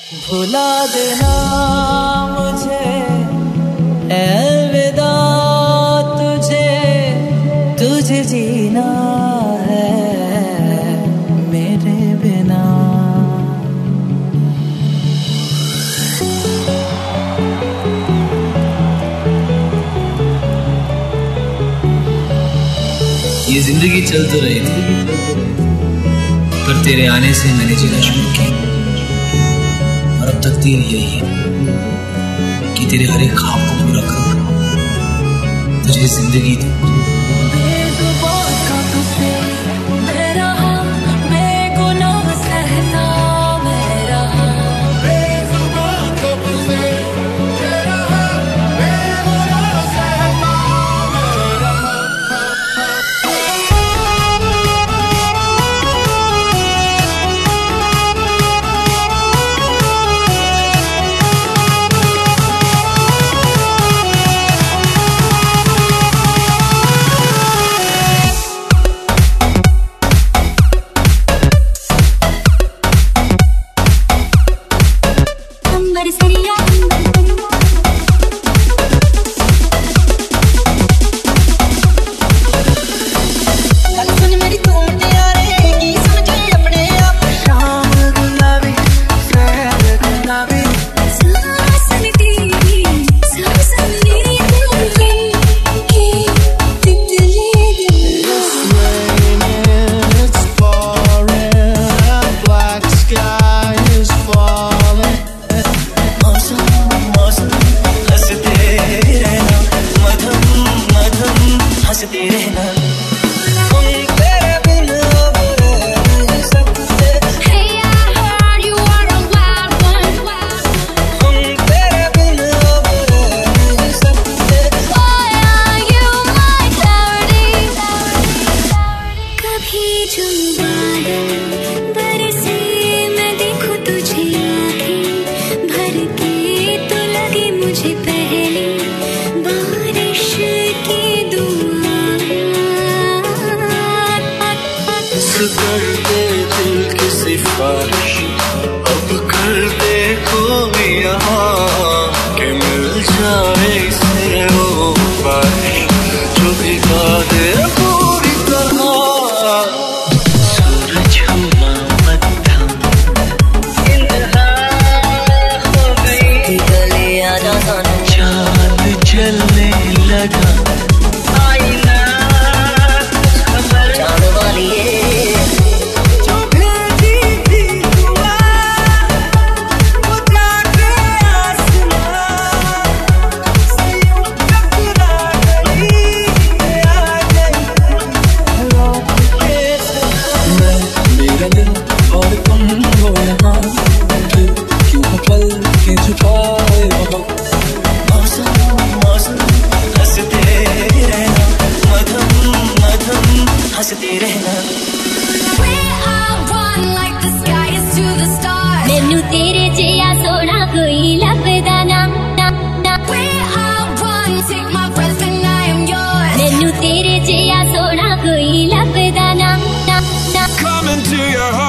भुला देना मुझे, अलविदा तुझे, तुझे जीना है मेरे बिना। ये जिंदगी चल तो रही थी, पर तेरे आने से मैंने जीना शुरू किया। और अब तकदीर यही है कि तेरे हर एक ख्वाब को पूरा करूं, तुझे जिंदगी दूं। कर दे दिल की सिफारिश, अब कर दे कोई यहाँ के मिल जाए इसे वो बारिश जो भिगा दे पूरी तरह। सूरज हुआ मध्यम, इंतहा हो गई, गलियां जहां चांद जलने लगा। और तुम हो यहाँ क्यों पल के छुपाए वहाँ। मौसम मौसम हंसते रहना, मधम मधम हंसते रहना। मैनू तेरे जिया सोना कोई लभदा ना, मैनू तेरे जिया सोना कोई लभदा ना। Coming to your heart.